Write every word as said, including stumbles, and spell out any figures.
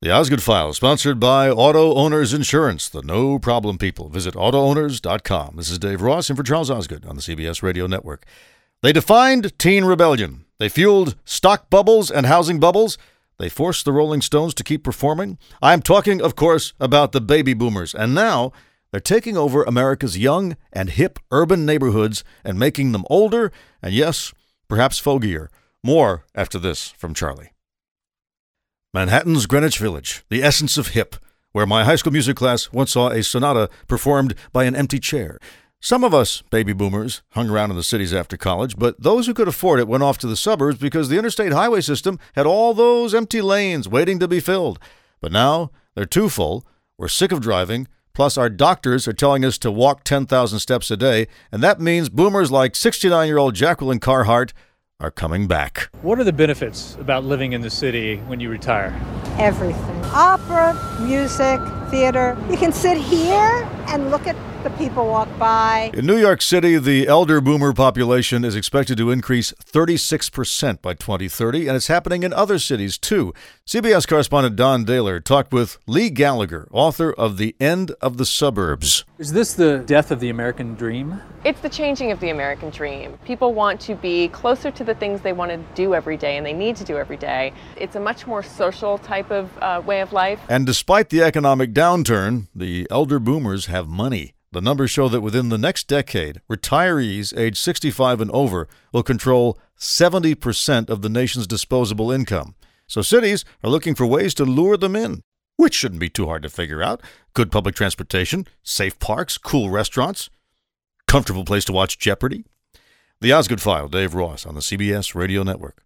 The Osgood File, sponsored by Auto Owners Insurance, the no-problem people. Visit auto owners dot com. This is Dave Ross in for Charles Osgood on the C B S Radio Network. They defined teen rebellion. They fueled stock bubbles and housing bubbles. They forced the Rolling Stones to keep performing. I'm talking, of course, about the baby boomers. And now they're taking over America's young and hip urban neighborhoods and making them older and, yes, perhaps fogier. More after this from Charlie. Manhattan's Greenwich Village, the essence of hip, where my high school music class once saw a sonata performed by an empty chair. Some of us, baby boomers, hung around in the cities after college, but those who could afford it went off to the suburbs because the interstate highway system had all those empty lanes waiting to be filled. But now they're too full, we're sick of driving, plus our doctors are telling us to walk ten thousand steps a day, and that means boomers like sixty-nine-year-old Jacqueline Carhart are coming back. What are the benefits about living in the city when you retire? Everything. Opera, music, theater. You can sit here and look at the people walk by. In New York City, the elder boomer population is expected to increase thirty-six percent by twenty thirty, and it's happening in other cities, too. C B S correspondent Don Dahler talked with Lee Gallagher, author of The End of the Suburbs. Is this the death of the American dream? It's the changing of the American dream. People want to be closer to the things they want to do every day and they need to do every day. It's a much more social type of uh, way of life. And despite the economic downturn, the elder boomers have money. The numbers show that within the next decade, retirees age sixty-five and over will control seventy percent of the nation's disposable income. So cities are looking for ways to lure them in, which shouldn't be too hard to figure out. Good public transportation, safe parks, cool restaurants, comfortable place to watch Jeopardy. The Osgood File, Dave Ross on the C B S Radio Network.